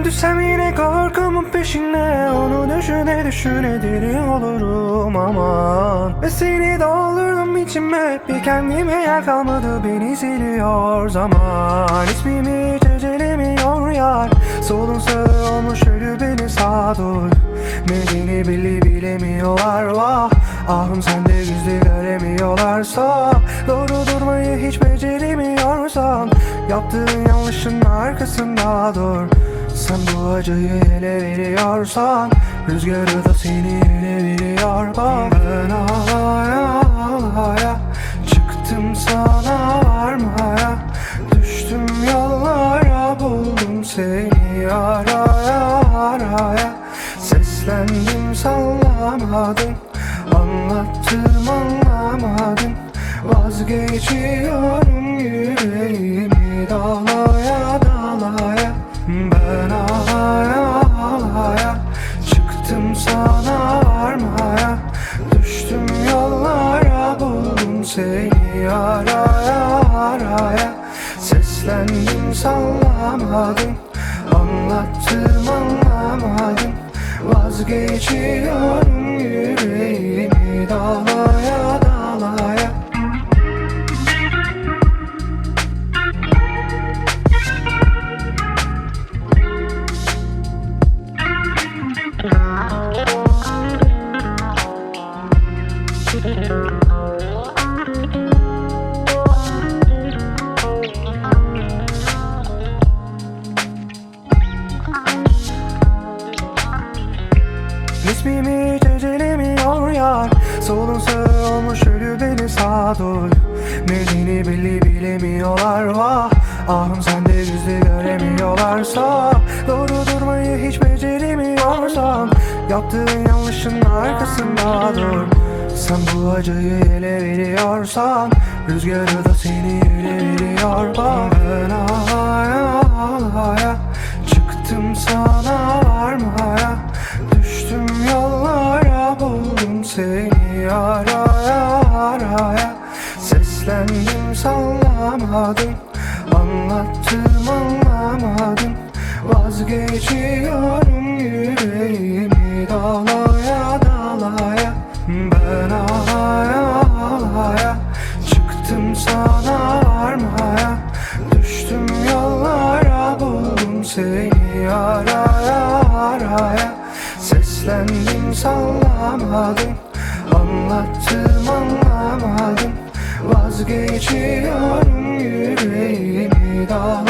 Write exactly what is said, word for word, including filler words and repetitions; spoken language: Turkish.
Düşsem yine korkumun peşine, onu düşüne düşüne deli olurum aman. Ve seni doldurdum içime, bir kendime yer kalmadı, beni siliyor zaman. İsmimi hiç ecelemiyor yar, solun sağı olmuş ölü beni sağdur. Nedeni bile bilemiyorlar vah, ahım sende yüzde göremiyorlarsa. Doğru durmayı hiç beceremiyorsan, yaptığın yanlışın arkasında dur. Sen bu acıyı ele veriyorsan, rüzgarı da seni ele veriyor bak. Ben ağlaya ağlaya çıktım sana varmaya, düştüm yollara buldum seni araya araya. Seslendim sallamadım, anlattım anlamadın. Vazgeçiyorum yüreğimi dalaya dalaya. Ben ağlaya ağlaya çıktım sana varmaya, düştüm yollara buldum seni araya araya. Seslendim sallamadım, anlattım anlamadım. Vazgeçiyorum yüreğimi dalaya dalaya. İsmimi hiç ecelemiyor yar, solun sağı olmuş ölü beni sağdur. Nedeni bile bilemiyorlar vah, ahım sende yüzde göremiyorlarsa. Doğru durmayı hiç beceremiyorsan, yaptığın yanlışın arkasında dur. Sen bu acıyı ele veriyorsan, rüzgarı da seni ele veriyor bak. Ben ağlaya ağlaya çıktım sana varmaya, düştüm yollara buldum seni araya araya. Seslendim sallamadım, anlattım anlamadım. Vazgeçiyorum yüreğimi dalaya dalaya. Ben ağlaya ağlaya çıktım sana varmaya, düştüm yollara buldum seni araya araya. Seslendim sallamadım, anlattım anlamadım. Vazgeçiyorum yüreğimi dalaya.